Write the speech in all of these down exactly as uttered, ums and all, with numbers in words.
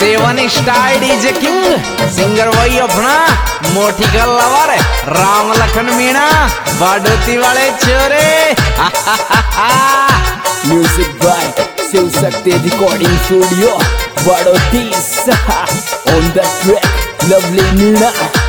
सेवन star DJ king singer वही अपना मोटी का लवर राम लखन मीणा बाडोती वाले छोरे। Music by Shiv Shakti recording studio Badoti on the track lovely Meena.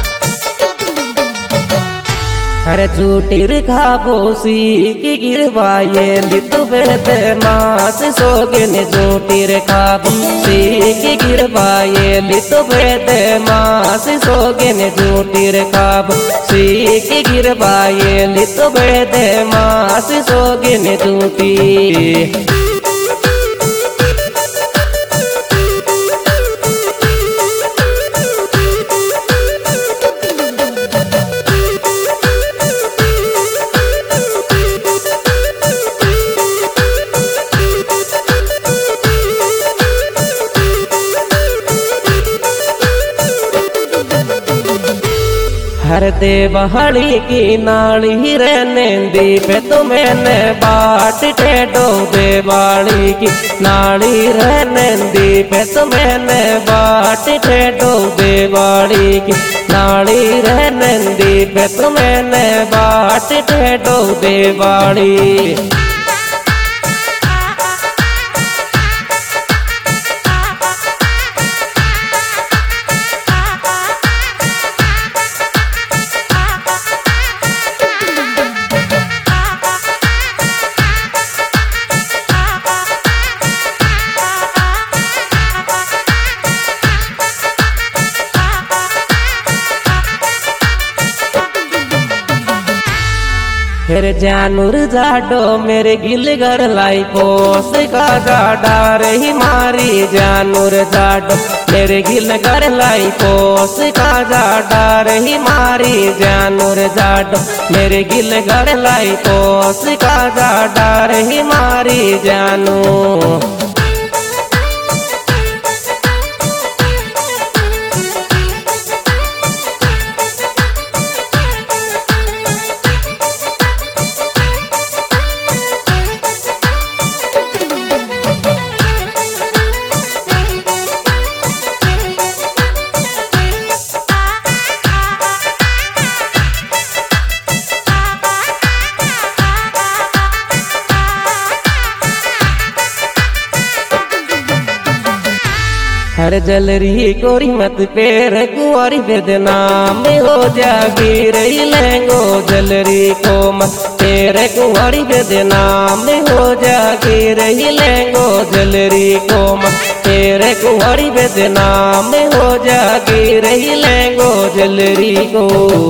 अरे झूठी खाबोसी की गिरवाये लितु बेते मास सोगे ने झूठी खाबोसी की गिरवाये लितु बेते मास सोगे ने झूठी खाबोसी की गिरवाये लितु बेते मास सोगे ने झूठी। हर देवहड़ी की नाली रहने दी पे तो मैंने बाट टेडो देवाड़ी की नाली रहने दी पे तो मैंने बाट टेडो देवाड़ी की नाली रहने दी पे तो मैंने बाट टेडो देवाड़ी। फिर जानूर जाडो मेरे गिल घर लाई पोस का जाडा रही मारी जानूर जाडो मेरे गिल घर लाई पोस का जाडा रही मारी जानूर जाडो मेरे गिल घर लाई पोस का जाडा रही मारी जानू। हर जलरी कोरी मत पेर कुआरी वेदना में हो जागी रही लेंगो जलरी को मत पेर कुआरी वेदना में हो जागी रही लेंगो जलरी को मत पेर कुआरी वेदना में हो जागी रही लेंगो जलरी को।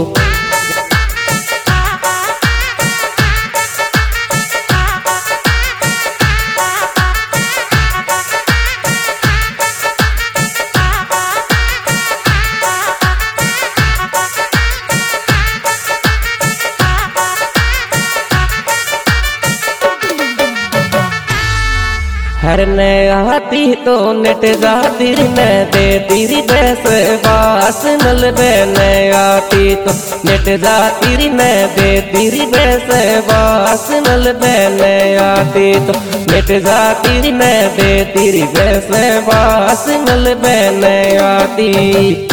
हर ने आती तो नेट जाती न दे तेरी बैस बास नल बहने आती तो नेट जाती न दे तेरी बैस बास नल बहने आती तो नेट जाती न दे तेरी बैस बास नल बहने आती।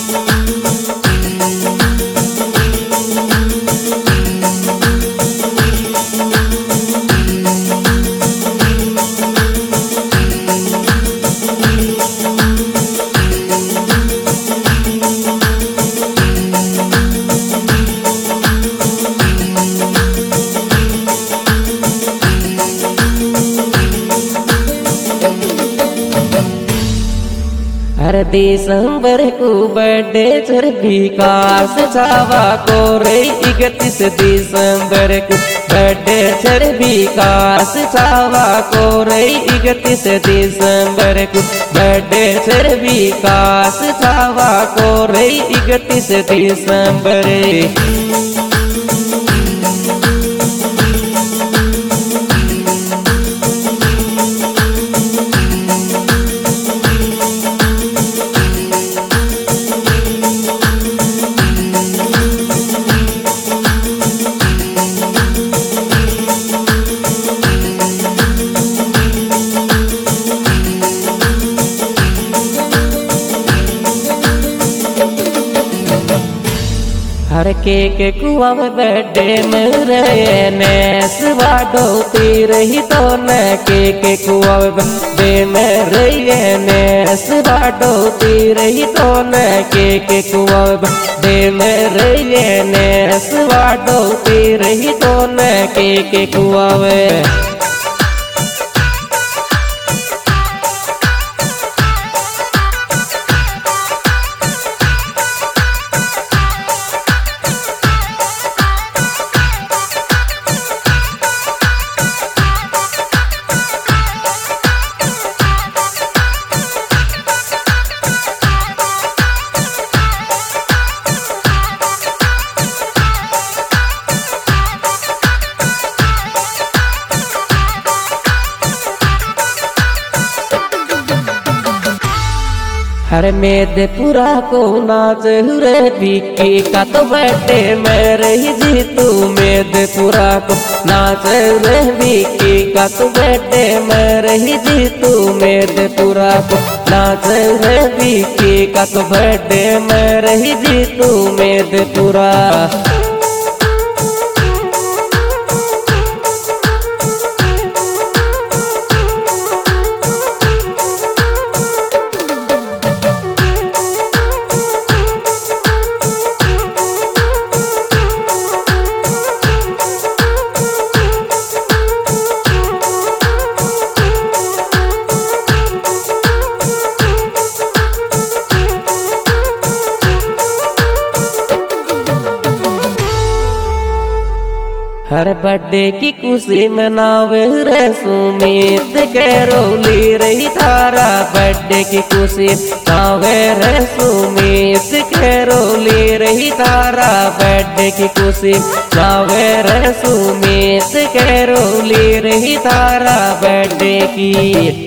हर दिसंबर को बर्थडे चर विकास छावा को रे इकतीस दिसंबर को बर्थडे चर विकास छावा को रे इकतीस दिसंबर को बर्थडे चर विकास छावा को रे इकतीस दिसंबर। हर केक कुआ में बैठे मेरे नेस वाडोती रही तो न केक कुआ में बैठे मेरे नेस वाडोती रही तो न केक कुआ में बैठे मेरे नेस वाडोती रही तो न केक कुआ में। हर मेदपुरा को नाच रे बिकी का तो बैठे मेरे ही जीतू मेदपुरा को नाच रे बिकी का तो बैठे मेरे ही जीतू मेदपुरा को नाच रे बिकी का तो बैठे मेरे ही जीतू मेदपुरा। हर बर्थडे की खुशी मनावे रे सुमित के रोली रही थारा बर्थडे की खुशी मनावे रे सुमित के रोली रही थारा बर्थडे की खुशी मनावे रे सुमित के रोली रही थारा बर्थडे की।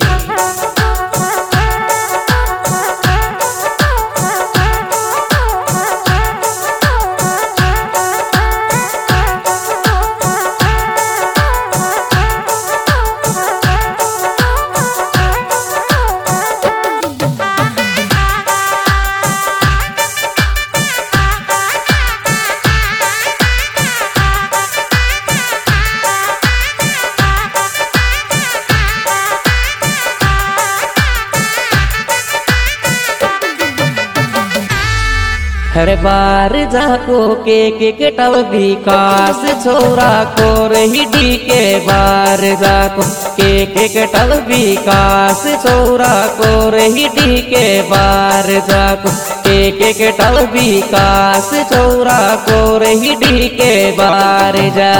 हर बार जाको के के केटव विकास छोरा को रही डी के बार जाको के के केटव विकास छोरा को रही डी के बार जाको के के केटव विकास छोरा को रही डी के बार जा।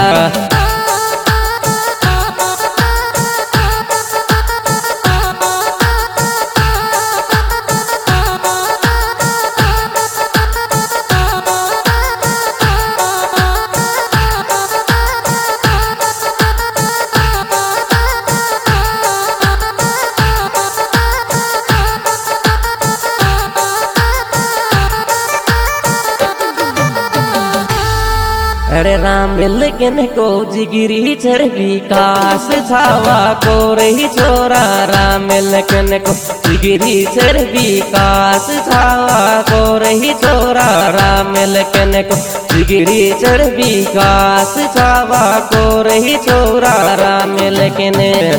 अरे राम लेकिन को जिगिरी चर विकास छावा को रही छोरा राम लेकिन को जिगिरी चर विकास छावा को रही छोरा राम लेकिन को जिगिरी चर विकास छावा को रही छोरा राम लेकिन।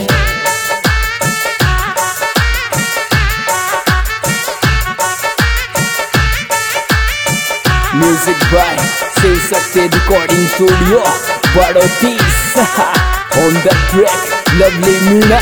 Music by Shiv Shakti Recording Studio, Badotis. On the track, lovely Meena.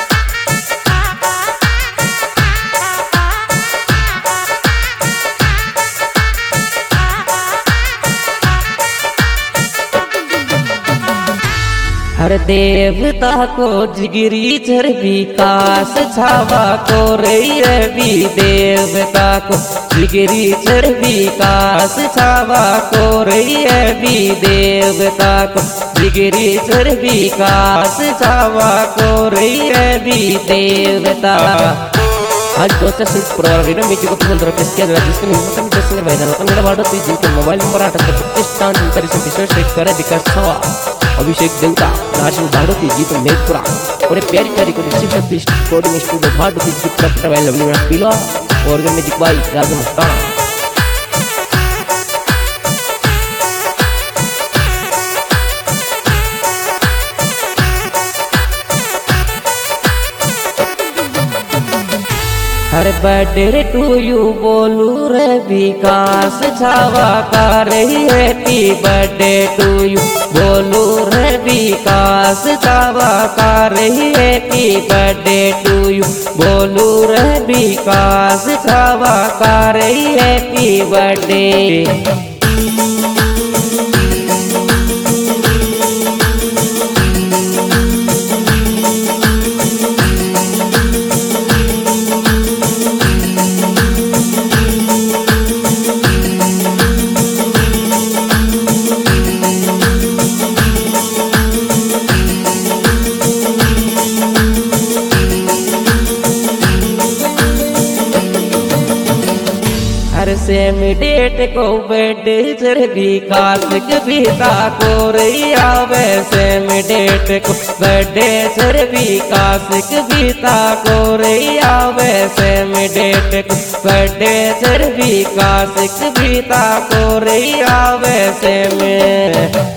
हर देवता को जिगिरी चर विकास छावा को रही रवि देवता को जिगिरी चर विकास छावा को रही रवि देवता को जिगिरी चर विकास छावा को रही रवि देवता। आज दोस्तों सिर्फ प्रोग्राम में जो कुछ मंत्र पेश किया गया जिसके निमित्त हम जैसे निर्वाहन करने वाले बाडो तीन जिनके मोबाइल नंबर आठ सौ पच्चीस स्थान पर इसे विशेष शेयर करें विकास छवा अभिषेक देवता राशन बाडो जी तो मेघपुरा और प्यारी प्यारी को Shiv Shakti coding studio Badoti की प्राप्त वाले लवली पीला और म्यूजिक बाय राजू मस्ताना। हर बर्थडे टू यू बोलू रे विकास छावा का रही हैप्पी बर्थडे टू यू बोलू रे विकास छावा का रही हैप्पी बर्थडे टू यू बोलू रे विकास छावा का रही हैप्पी बर्थडे। हर सेम डेट को बर्थडे सर विकास कविता को रही आवे सेम डेट को बर्थडे सर विकास कविता को रही आवे सेम डेट को बर्थडे सर विकास कविता को रही आवे सेम